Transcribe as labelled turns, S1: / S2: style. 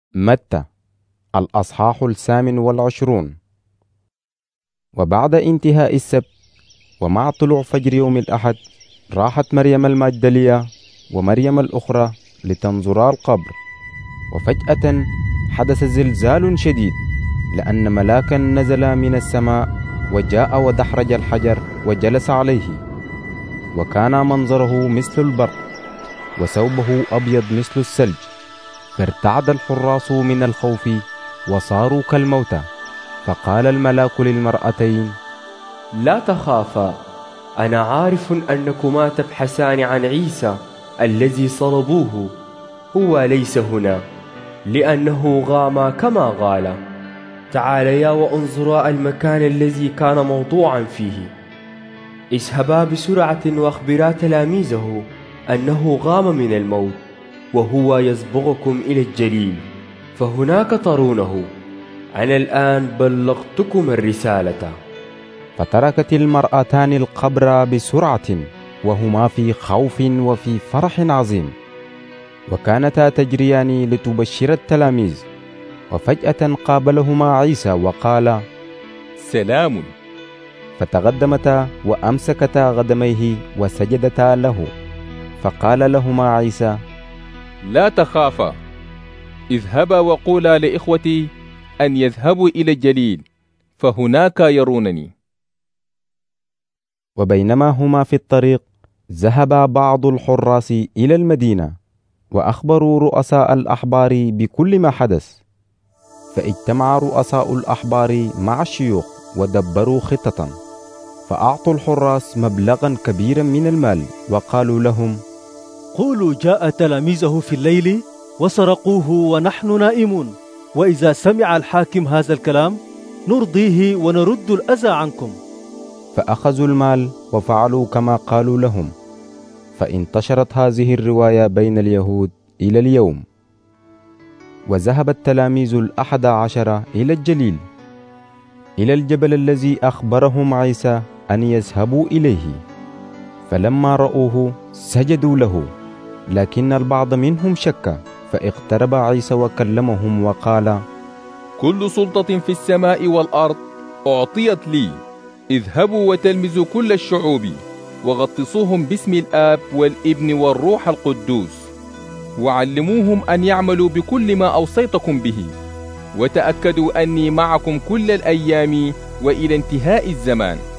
S1: متى الأصحاح 28. وبعد انتهاء السبت ومع طلوع فجر يوم الأحد راحت مريم المجدلية ومريم الأخرى لتنظرا القبر. وفجأة حدث زلزال شديد، لأن ملاكا نزل من السماء وجاء ودحرج الحجر وجلس عليه، وكان منظره مثل البرق وثوبه أبيض مثل الثلج. فارتعد الحراس من الخوف وصاروا كالموتى. فقال الملاك للمرأتين:
S2: لا تخافا، أنا عارف أنكما تبحثان عن عيسى الذي صلبوه. هو ليس هنا، لأنه غام كما قال. تعاليا وانظرا المكان الذي كان موضوعا فيه. اذهبا بسرعة واخبرا تلاميذه أنه غام من الموت، وهو يسبقكم إلى الجليل، فهناك ترونه. أنا الآن بلغتكم الرسالة.
S1: فتركت المرأتان القبر بسرعة وهما في خوف وفي فرح عظيم، وكانتا تجريان لتبشر التلاميذ. وفجأة قابلهما عيسى وقال:
S3: سلام.
S1: فتقدمتا وأمسكتا قدميه وسجدتا له. فقال لهما عيسى:
S3: لا تخافا، اذهبا وقولا لإخوتي أن يذهبوا إلى الجليل، فهناك يرونني.
S1: وبينما هما في الطريق ذهب بعض الحراس إلى المدينة وأخبروا رؤساء الأحبار بكل ما حدث. فاجتمع رؤساء الأحبار مع الشيوخ ودبروا خطة، فأعطوا الحراس مبلغا كبيرا من المال، وقالوا لهم:
S4: قولوا جاء تلاميذه في الليل وسرقوه ونحن نائمون، وإذا سمع الحاكم هذا الكلام نرضيه ونرد الأذى عنكم.
S1: فأخذوا المال وفعلوا كما قالوا لهم. فانتشرت هذه الرواية بين اليهود إلى اليوم. وذهب التلاميذ 11 إلى الجليل، إلى الجبل الذي أخبرهم عيسى أن يذهبوا إليه. فلما رأوه سجدوا له، لكن البعض منهم شك. فاقترب عيسى وكلمهم وقال:
S3: كل سلطة في السماء والأرض أعطيت لي. اذهبوا وتلمذوا كل الشعوب، وغطسوهم باسم الآب والابن والروح القدوس، وعلموهم أن يعملوا بكل ما أوصيتكم به، وتأكدوا أني معكم كل الأيام وإلى انتهاء الزمان.